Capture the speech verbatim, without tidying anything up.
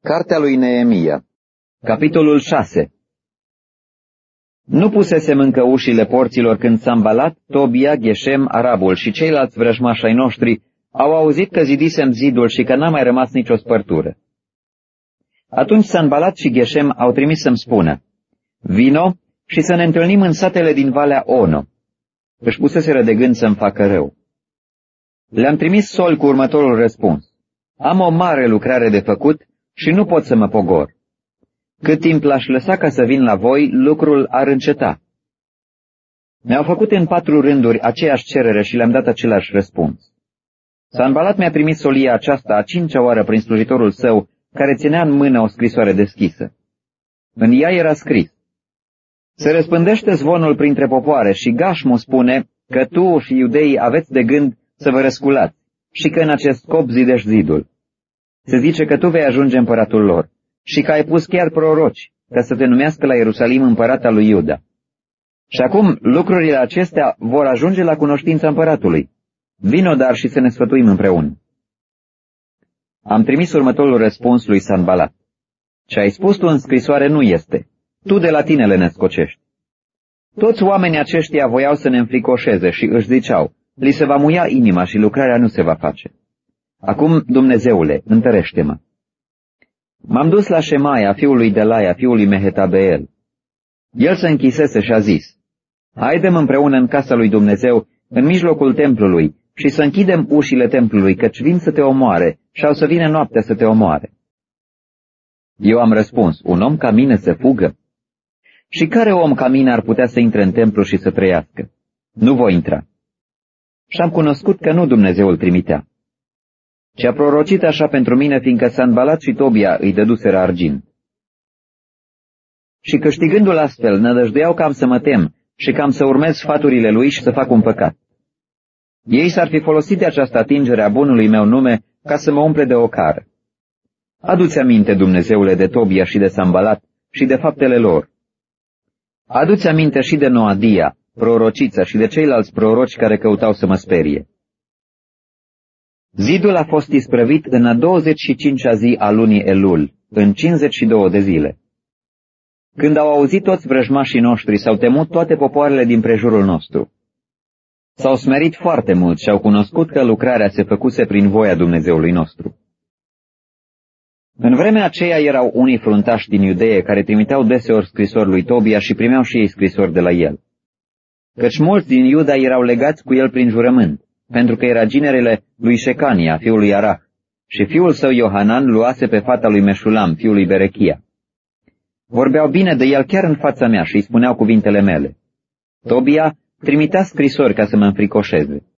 Cartea lui Neemia, capitolul șase. Nu pusesem încă ușile porților când Sanbalat, Tobia, Geshem, Arabul și ceilalți vrăjmași ai noștri au auzit că zidisem zidul și că n-a mai rămas nicio spărtură. Atunci Sanbalat și Geshem au trimis să-mi spună: vino și să ne întâlnim în satele din Valea Ono. Își puseseră de gând să-mi facă rău. Le-am trimis sol cu următorul răspuns: am o mare lucrare de făcut și nu pot să mă pogor. Cât timp l-aș lăsa ca să vin la voi, lucrul ar înceta. Mi-au făcut în patru rânduri aceeași cerere și le-am dat același răspuns. Sanbalat mi-a trimis solia aceasta a cincea oară prin slujitorul său, care ținea în mână o scrisoare deschisă. În ea era scris: se răspândește zvonul printre popoare și Gașmu spune că tu și iudeii aveți de gând să vă răsculați și că în acest scop zidești zidul. Se zice că tu vei ajunge împăratul lor și că ai pus chiar proroci ca să te numească la Ierusalim împărat al lui Iuda. Și acum lucrurile acestea vor ajunge la cunoștința împăratului. Vino dar și să ne sfătuim împreună. Am trimis următorul răspuns lui Sanbalat: ce ai spus tu în scrisoare nu este. Tu de la tine le născocești. Toți oamenii aceștia voiau să ne înfricoșeze și își ziceau: li se va muia inima și lucrarea nu se va face. Acum, Dumnezeule, întărește-mă. M-am dus la Șemaia, fiul lui Delaia, fiul lui Mehetabeel. El se închisese și a zis: haidem împreună în casa lui Dumnezeu, în mijlocul templului, și să închidem ușile templului, căci vin să te omoare și au să vină noaptea să te omoare. Eu am răspuns: un om ca mine să fugă? Și care om ca mine ar putea să intre în templu și să trăiască? Nu voi intra. Și am cunoscut că nu Dumnezeu îl trimitea. Ce a prorocit așa pentru mine, fiindcă Sanbalat și Tobia îi dăduseră argint. Și câștigându-l astfel, nădăjduiau cam să mă tem și cam să urmez sfaturile lui și să fac un păcat. Ei s-ar fi folosit de această atingere a bunului meu nume ca să mă umple de ocară. Adu-ți aminte, Dumnezeule, de Tobia și de Sanbalat și de faptele lor. Adu-ți aminte și de Noadia, prorocița, și de ceilalți proroci care căutau să mă sperie. Zidul a fost isprăvit în a douăzeci și cincea zi a lunii Elul, în cincizeci și două de zile. Când au auzit toți vrăjmașii noștri, s-au temut toate popoarele din prejurul nostru. S-au smerit foarte mult și au cunoscut că lucrarea se făcuse prin voia Dumnezeului nostru. În vremea aceea erau unii fruntași din Iudeie care trimiteau deseori scrisori lui Tobia și primeau și ei scrisori de la el. Căci mulți din Iuda erau legați cu el prin jurământ, pentru că era ginerele lui Șecania, fiul lui Arah, și fiul său Iohanan luase pe fata lui Meșulam, fiul lui Berechia. Vorbeau bine de el chiar în fața mea și îi spuneau cuvintele mele. Tobia trimitea scrisori ca să mă înfricoșeze.